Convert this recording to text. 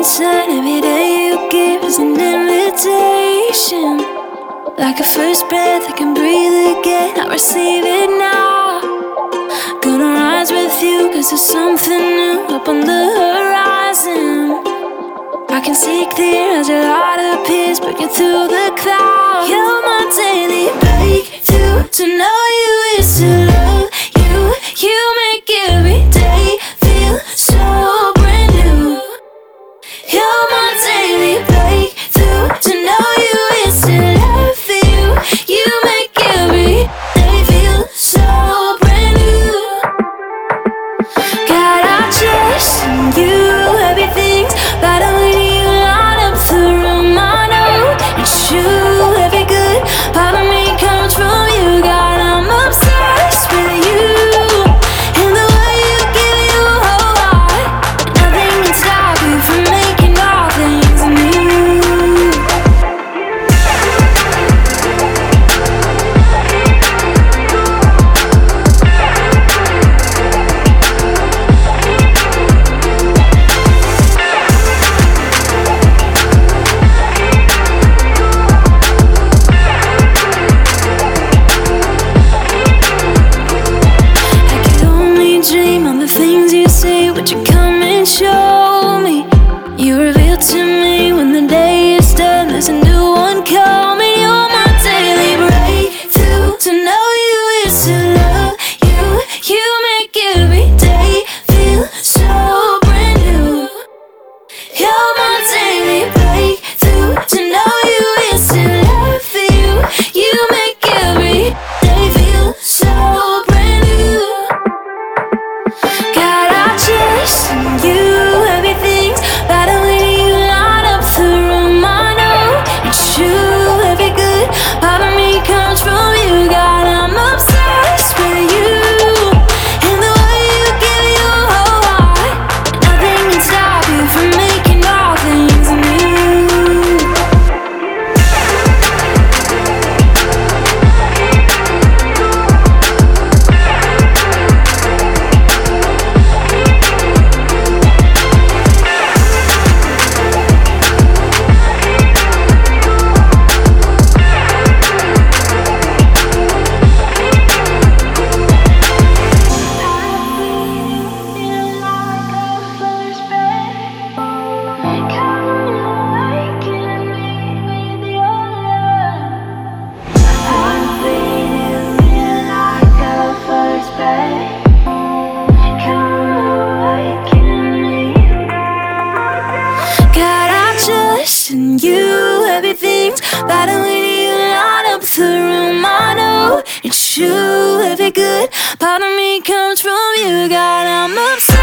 inside. Every day you give is an invitation. Like a first breath, I can breathe again. I receive it now. Gonna rise with you, cause there's something new up on the horizon. I can see clear as your light appears, breaking through the clouds. You're my daily breakthrough. To know you is to love you. You make every day feel so brand new. You're my daily breakthrough. To know you is to love you. You make every day feel so brand new. God, I trust in you. Everything's better when you light up the room. I know it's true. Every good part of me comes from you. God, I'm obsessed with you. And the way you give your whole heart. Nothing can stop you from making all things new. I could only dream of the things you say. Would you come and show me? You reveal to me when the day is done. There's a new one coming. You're my daily breakthrough. To know you is to love you. You make every day feel so brand new. You're my daily breakthrough. To know you is to love you. You make every day feel so brand new. God, I trust in you. Everything's better when you light up the room. I know it's true. Every good part of me comes from you. God, I'm obsessed with you. And the way you give your whole heart. Nothing can stop you from making all things new. God, I trust in you. Everything's better when you light up the room. I know it's true. Every good part of me comes from you. God, I'm obsessed.